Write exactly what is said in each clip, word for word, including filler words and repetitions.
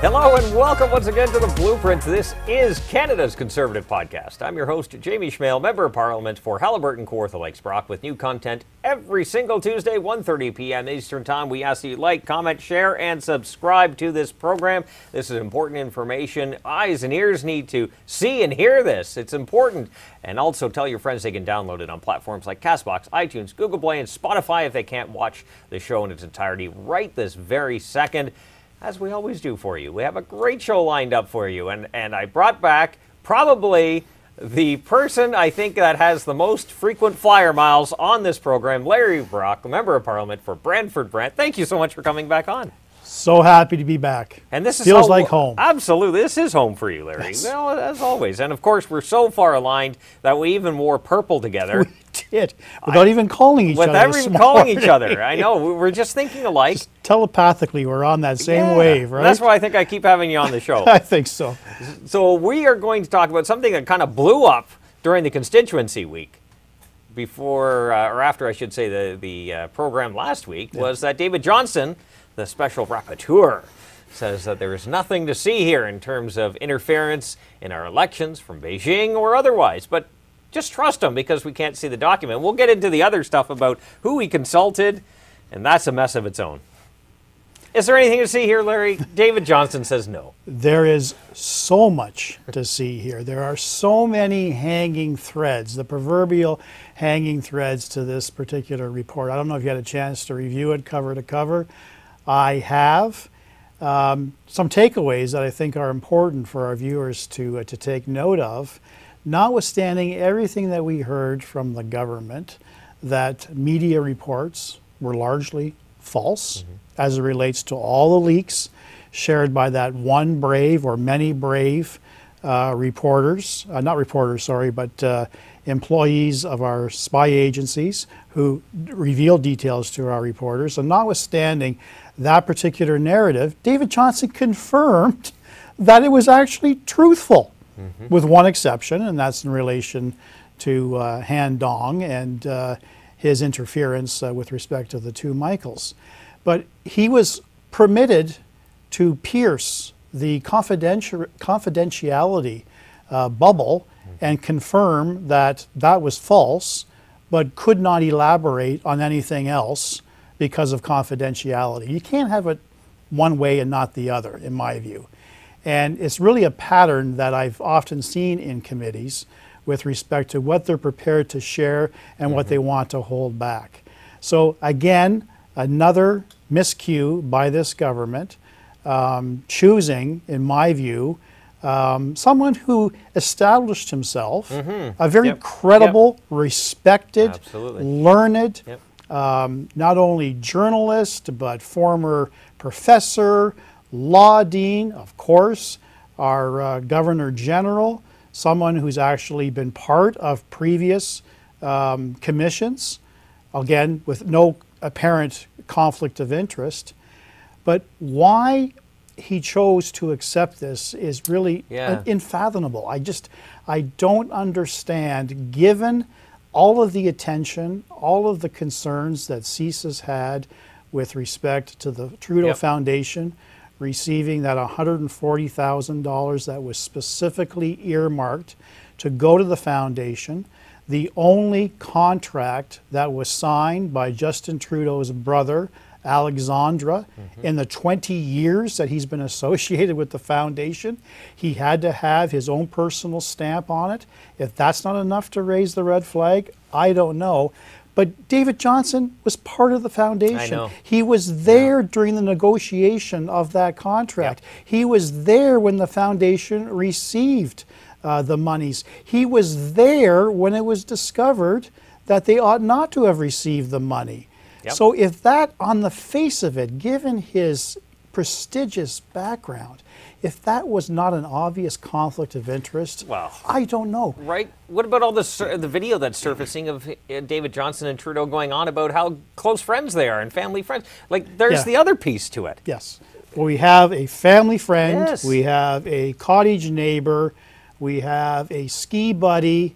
Hello and welcome once again to The Blueprint. This is Canada's Conservative Podcast. I'm your host, Jamie Schmale, Member of Parliament for Haliburton, Kawartha Lakes Brock, with new content every single Tuesday, one thirty p.m. Eastern Time. We ask that you like, comment, share, and subscribe to this program. This is important information. Eyes and ears need to see and hear this. It's important. And also tell your friends they can download it on platforms like CastBox, iTunes, Google Play, and Spotify if they can't watch the show in its entirety right this very second. As we always do for you. We have a great show lined up for you, and, and I brought back probably the person I think that has the most frequent flyer miles on this program, Larry Brock, Member of Parliament for Brantford Brant. Thank you so much for coming back on. So happy to be back. And this is feels home, like home. Absolutely, this is home for you, Larry. Yes. Well, as always. And of course, we're so far aligned that we even wore purple together. We did, without I, even calling each without other. Without even calling each other. I know, we we're just thinking alike. Just telepathically, we're on that same yeah. wave, right? That's why I think I keep having you on the show. I think so. So we are going to talk about something that kind of blew up during the constituency week. Before, uh, or after I should say, the, the uh, program last week, yeah. was that David Johnston, the special rapporteur, says that there is nothing to see here in terms of interference in our elections from Beijing or otherwise. But just trust him because we can't see the document. We'll get into the other stuff about who he consulted, and that's a mess of its own. Is there anything to see here, Larry? David Johnston says no. There is so much to see here. There are so many hanging threads, the proverbial hanging threads to this particular report. I don't know if you had a chance to review it cover to cover. I have. Um, some takeaways that I think are important for our viewers to, uh, to take note of, notwithstanding everything that we heard from the government, that media reports were largely false mm-hmm. as it relates to all the leaks shared by that one brave or many brave uh, reporters, uh, not reporters, sorry, but uh, employees of our spy agencies who revealed details to our reporters. And notwithstanding that particular narrative, David Johnston confirmed that it was actually truthful, mm-hmm. with one exception, and that's in relation to uh, Han Dong and uh, his interference uh, with respect to the two Michaels. But he was permitted to pierce the confidenti- confidentiality uh, bubble mm-hmm. and confirm that that was false, but could not elaborate on anything else because of confidentiality. You can't have it one way and not the other, in my view. And it's really a pattern that I've often seen in committees with respect to what they're prepared to share and mm-hmm. what they want to hold back. So again, another miscue by this government, um, choosing, in my view, um, someone who established himself, mm-hmm. a very yep. credible, yep. respected, Absolutely. learned, yep. Um, not only journalist, but former professor, law dean, of course, our uh, governor general, someone who's actually been part of previous um, commissions, again, with no apparent conflict of interest. But why he chose to accept this is really yeah. unfathomable. I just, I don't understand, given all of the attention, all of the concerns that C S I S had with respect to the Trudeau yep. Foundation receiving that one hundred forty thousand dollars that was specifically earmarked to go to the foundation, the only contract that was signed by Justin Trudeau's brother, Alexandra, mm-hmm. in the twenty years that he's been associated with the foundation. He had to have his own personal stamp on it. If that's not enough to raise the red flag, I don't know. But David Johnston was part of the foundation. I know. He was there yeah. during the negotiation of that contract. Yep. He was there when the foundation received uh, the monies. He was there when it was discovered that they ought not to have received the money. Yep. So if that, on the face of it, given his prestigious background, if that was not an obvious conflict of interest, well, I don't know. Right? What about all this, the video that's surfacing of David Johnston and Trudeau going on about how close friends they are and family friends? Like, there's yeah. the other piece to it. Yes. Well, we have a family friend. Yes. We have a cottage neighbor. We have a ski buddy.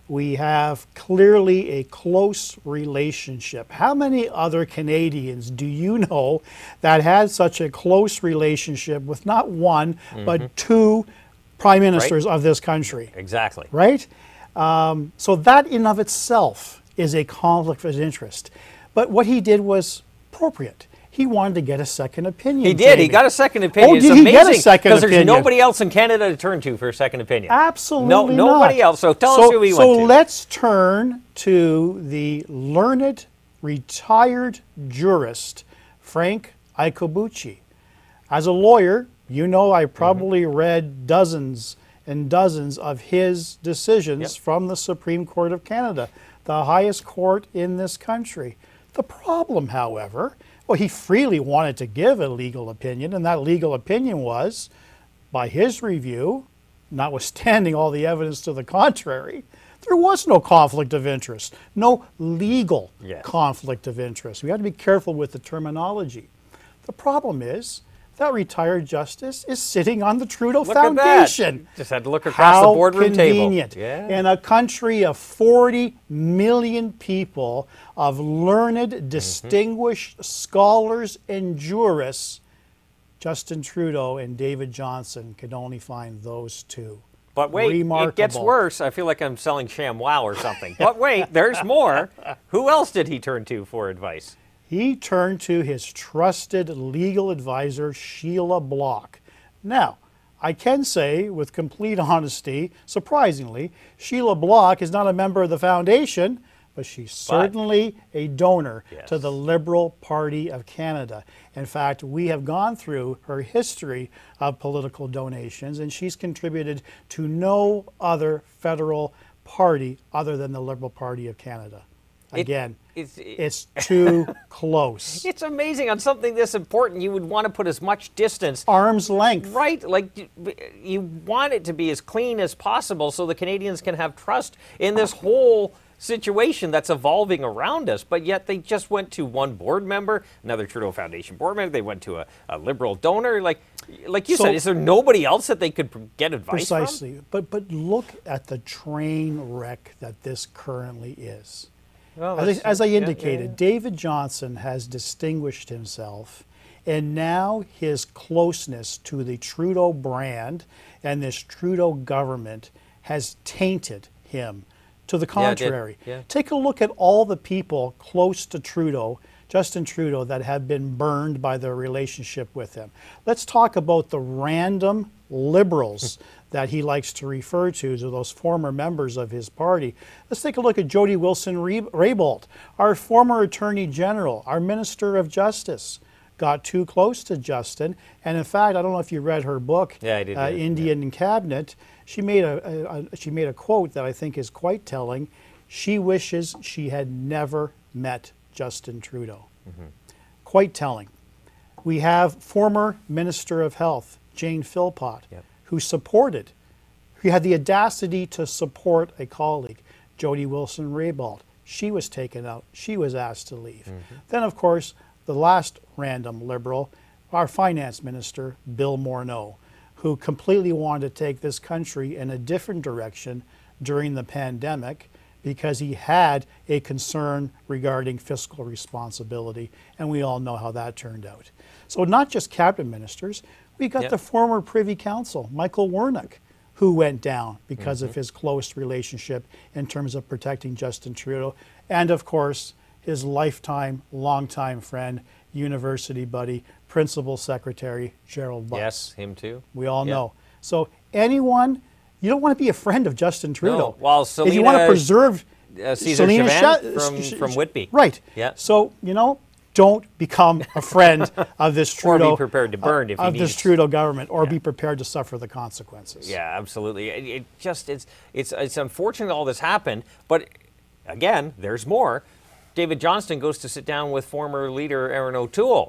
We have clearly a close relationship. How many other Canadians do you know that had such a close relationship with not one, mm-hmm. but two prime ministers right. of this country? Exactly. Right? Um, so that in of itself is a conflict of interest. But what he did was appropriate. He wanted to get a second opinion. He did. Jamie. He got a second opinion. Oh, it's did amazing he get a second opinion? Because there's nobody else in Canada to turn to for a second opinion. Absolutely no, nobody not. else. So tell so, us who he so went to. So let's turn to the learned, retired jurist, Frank Iacobucci. As a lawyer, you know I probably mm-hmm. read dozens and dozens of his decisions yep. from the Supreme Court of Canada, the highest court in this country. The problem, however, well, he freely wanted to give a legal opinion, and that legal opinion was, by his review, notwithstanding all the evidence to the contrary, there was no conflict of interest, no legal yes. conflict of interest. We have to be careful with the terminology. The problem is that retired justice is sitting on the Trudeau look Foundation. At that. Just had to look across How the boardroom convenient. table. Yeah. In a country of forty million people, of learned, distinguished mm-hmm. scholars and jurists, Justin Trudeau and David Johnston could only find those two. But wait, Remarkable. It gets worse. I feel like I'm selling ShamWow or something. But wait, there's more. Who else did he turn to for advice? He turned to his trusted legal advisor, Sheila Block. Now, I can say with complete honesty, surprisingly, Sheila Block is not a member of the foundation, but she's certainly but, a donor yes. to the Liberal Party of Canada. In fact, we have gone through her history of political donations, and she's contributed to no other federal party other than the Liberal Party of Canada. Again, it, it's, it, it's too close. It's amazing. On something this important, you would want to put as much distance. Arm's length. Right. Like, you, you want it to be as clean as possible so the Canadians can have trust in this whole situation that's evolving around us. But yet they just went to one board member, another Trudeau Foundation board member. They went to a, a Liberal donor. Like, like you so, said, is there nobody else that they could get advice precisely. from? But, but look at the train wreck that this currently is. Well, as, I, as I indicated, yeah, yeah. David Johnston has distinguished himself, and now his closeness to the Trudeau brand and this Trudeau government has tainted him. To the contrary, yeah, yeah. take a look at all the people close to Trudeau, Justin Trudeau, that have been burned by their relationship with him. Let's talk about the random liberals that he likes to refer to, to those former members of his party. Let's take a look at Jody Wilson-Raybould, our former Attorney General, our Minister of Justice. Got too close to Justin, and in fact, I don't know if you read her book, yeah, I did, uh, Indian yeah. Cabinet. She made a, a, a she made a quote that I think is quite telling. She wishes she had never met Justin Trudeau. Mm-hmm. Quite telling. We have former Minister of Health Jane Philpott, yep. who supported, who had the audacity to support a colleague, Jody Wilson-Raybould. She was taken out. She was asked to leave. Mm-hmm. Then, of course, the last random Liberal, our Finance Minister, Bill Morneau, who completely wanted to take this country in a different direction during the pandemic because he had a concern regarding fiscal responsibility, and we all know how that turned out. So not just cabinet ministers, we got yep. the former Privy Council, Michael Wernick, who went down because mm-hmm. of his close relationship in terms of protecting Justin Trudeau, and of course, his lifetime, longtime friend, university buddy, principal secretary, Gerald Butts. Yes, him too. We all yep. know. So anyone, you don't want to be a friend of Justin Trudeau. No. Well, Selena, if you want to preserve uh, Caesar Selena Chavan Sh- from, Sh- from Whitby. Right. Yeah. So, you know, don't become a friend of this Trudeau. Or be prepared to burn uh, if you of need. this Trudeau government, or yeah. be prepared to suffer the consequences. Yeah, absolutely. It, it just it's it's it's unfortunate all this happened, but again, there's more. David Johnston goes to sit down with former leader Erin O'Toole.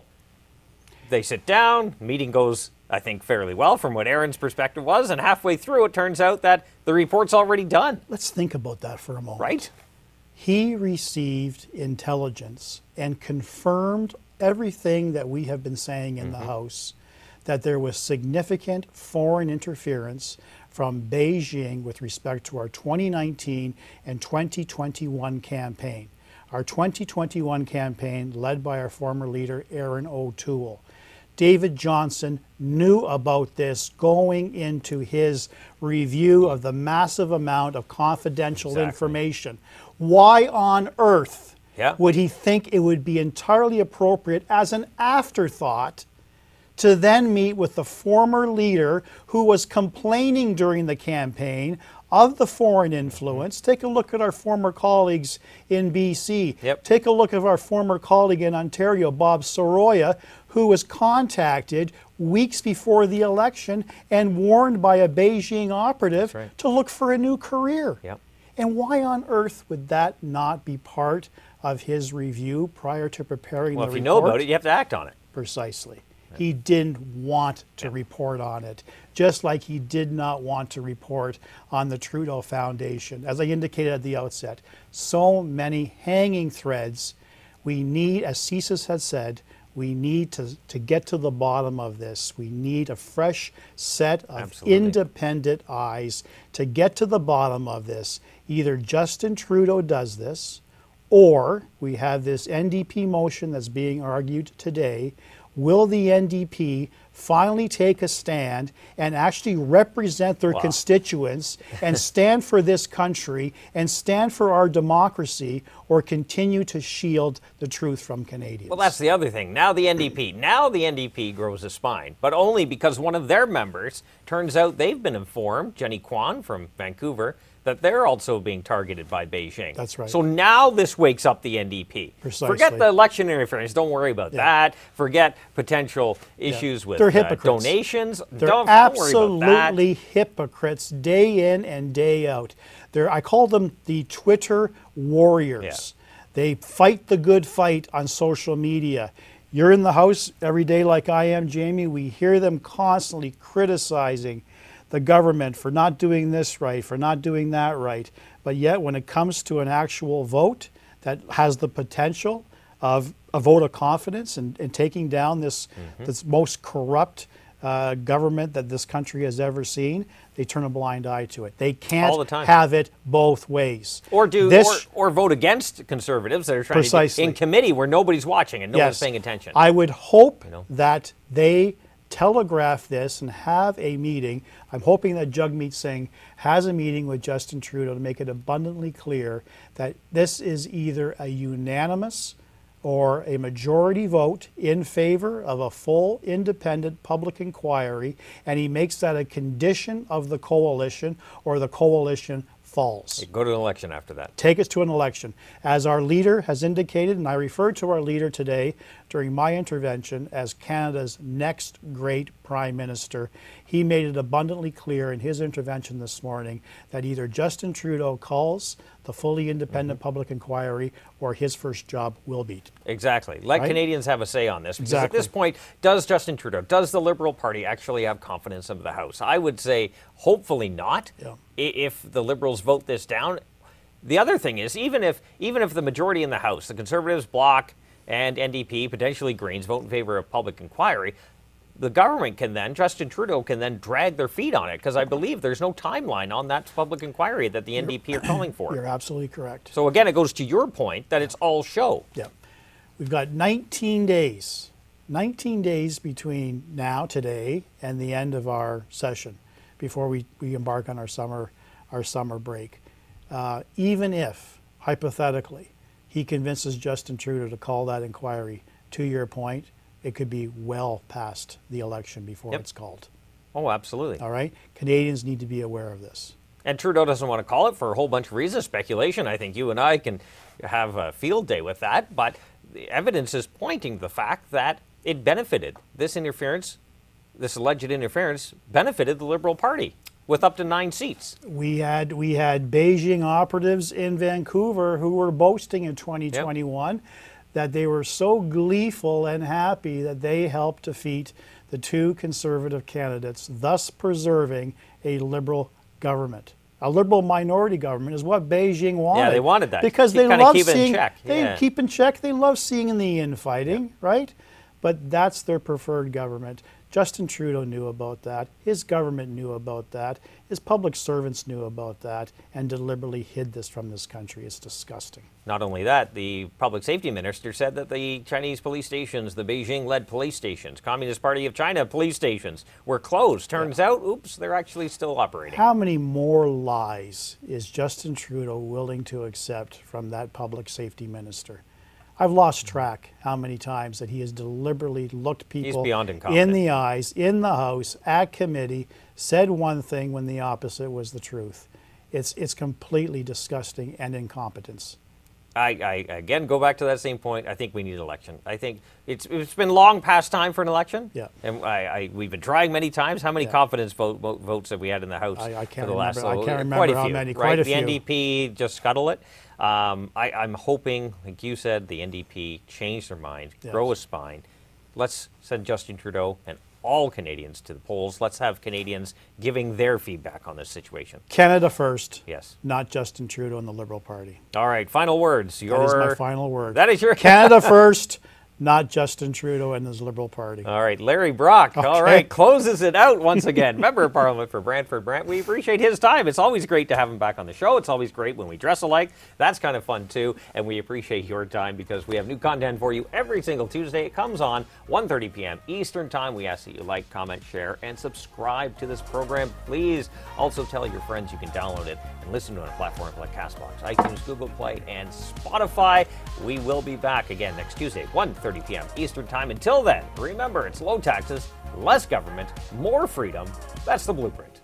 They sit down, meeting goes, I think, fairly well from what Erin's perspective was, and halfway through it turns out that the report's already done. Let's think about that for a moment. Right? He received intelligence and confirmed everything that we have been saying in mm-hmm. the House, that there was significant foreign interference from Beijing with respect to our twenty nineteen and twenty twenty-one campaign. Our twenty twenty-one campaign led by our former leader, Aaron O'Toole. David Johnston knew about this going into his review of the massive amount of confidential Exactly. information. Why on earth Yeah. would he think it would be entirely appropriate as an afterthought to then meet with the former leader who was complaining during the campaign of the foreign influence? Take a look at our former colleagues in B C. Yep. Take a look at our former colleague in Ontario, Bob Soroya, who was contacted weeks before the election and warned by a Beijing operative right. to look for a new career. Yep. And why on earth would that not be part of his review prior to preparing Well, the if you report? know about it, you have to act on it. Precisely. He didn't want to report on it, just like he did not want to report on the Trudeau Foundation. As I indicated at the outset, so many hanging threads. We need, as CSIS has said, we need to, to get to the bottom of this. We need a fresh set of Absolutely. independent eyes to get to the bottom of this. Either Justin Trudeau does this, or we have this N D P motion that's being argued today. Will the N D P finally take a stand and actually represent their Wow. constituents and stand for this country and stand for our democracy, or continue to shield the truth from Canadians? Well, that's the other thing. Now the N D P. Now the N D P grows a spine, but only because one of their members, turns out they've been informed, Jenny Kwan from Vancouver, that they're also being targeted by Beijing. That's right. So now this wakes up the N D P. Precisely. Forget the election interference. Don't worry about Yeah. that. Forget potential issues with They're uh, hypocrites. donations. They're don't, don't worry about that. absolutely hypocrites day in and day out. They're, I call them the Twitter warriors. Yeah. They fight the good fight on social media. You're in the house every day like I am, Jamie. We hear them constantly criticizing the government for not doing this right, for not doing that right. But yet when it comes to an actual vote that has the potential of a vote of confidence and, and taking down this, Mm-hmm. this most corrupt uh, government that this country has ever seen, they turn a blind eye to it. They can't All the time. have it both ways. Or do This- or, or vote against conservatives that are trying Precisely. to do, in committee where nobody's watching and no one's Yes. paying attention. I would hope You know? that they telegraph this and have a meeting. I'm hoping that Jagmeet Singh has a meeting with Justin Trudeau to make it abundantly clear that this is either a unanimous or a majority vote in favor of a full independent public inquiry, and he makes that a condition of the coalition, or the coalition falls. Go to an election after that. Take us to an election. As our leader has indicated, and I referred to our leader today during my intervention as Canada's next great prime minister, he made it abundantly clear in his intervention this morning that either Justin Trudeau calls the fully independent public inquiry, or his first job will be. Exactly. Let Right? Canadians have a say on this. Because Exactly. at this point, does Justin Trudeau, does the Liberal Party actually have confidence of the House? I would say hopefully not. Yeah. I- If the Liberals vote this down. The other thing is, even if even if the majority in the House, the Conservatives, Bloc, and N D P, potentially Greens, vote in favor of public inquiry, the government can then, Justin Trudeau can then drag their feet on it, because I believe there's no timeline on that public inquiry that the N D P are calling for. You're absolutely correct. So again, it goes to your point that it's all show. Yeah. We've got nineteen days, nineteen days between now, today, and the end of our session before we, we embark on our summer, our summer break. Uh, even if, hypothetically, he convinces Justin Trudeau to call that inquiry, to your point, it could be well past the election before Yep. it's called. Oh, absolutely. All right? Canadians need to be aware of this. And Trudeau doesn't want to call it for a whole bunch of reasons, speculation. I think you and I can have a field day with that, but the evidence is pointing to the fact that it benefited. This interference, this alleged interference, benefited the Liberal Party with up to nine seats. We had we had Beijing operatives in Vancouver who were boasting in twenty twenty-one that they were so gleeful and happy that they helped defeat the two Conservative candidates, thus preserving a Liberal government. A Liberal minority government is what Beijing wanted. Yeah, they wanted that. because Keep- they kinda love keep it in seeing check. they Yeah. keep in check. They love seeing the infighting, right? But that's their preferred government. Justin Trudeau knew about that. His government knew about that. His public servants knew about that and deliberately hid this from this country. It's disgusting. Not only that, the public safety minister said that the Chinese police stations, the Beijing-led police stations, Communist Party of China police stations, were closed. Turns yeah. out, oops, they're actually still operating. How many more lies is Justin Trudeau willing to accept from that public safety minister? I've lost track how many times that he has deliberately looked people in the eyes, in the House, at committee, said one thing when the opposite was the truth. It's, it's completely disgusting and incompetence. I, I, again, go back to that same point. I think we need an election. I think it's, it's been long past time for an election. Yeah. And I, I, we've been trying many times. How many yeah. confidence vote, vote, votes have we had in the House I, I can't for the last? Remember, I can't remember quite a how few, many. Right? Quite a the few. N D P just scuttle it. Um, I, I'm hoping, like you said, the N D P change their mind, yes. grow a spine. Let's send Justin Trudeau and all Canadians to the polls. Let's have Canadians giving their feedback on this situation. Canada first. Yes. Not Justin Trudeau and the Liberal Party. All right, final words. Your, that is my final word. That is your... Canada first, not Justin Trudeau and his Liberal Party. All right, Larry Brock, okay. all right, closes it out once again. Member of Parliament for Brantford Brant. We appreciate his time. It's always great to have him back on the show. It's always great when we dress alike. That's kind of fun, too. And we appreciate your time because we have new content for you every single Tuesday. It comes on one thirty p.m. Eastern Time. We ask that you like, comment, share, and subscribe to this program. Please also tell your friends you can download it and listen to it on platforms like CastBox, iTunes, Google Play, and Spotify. We will be back again next Tuesday, one thirty p.m. Eastern Time. Until then, remember, it's low taxes, less government, more freedom. That's the blueprint.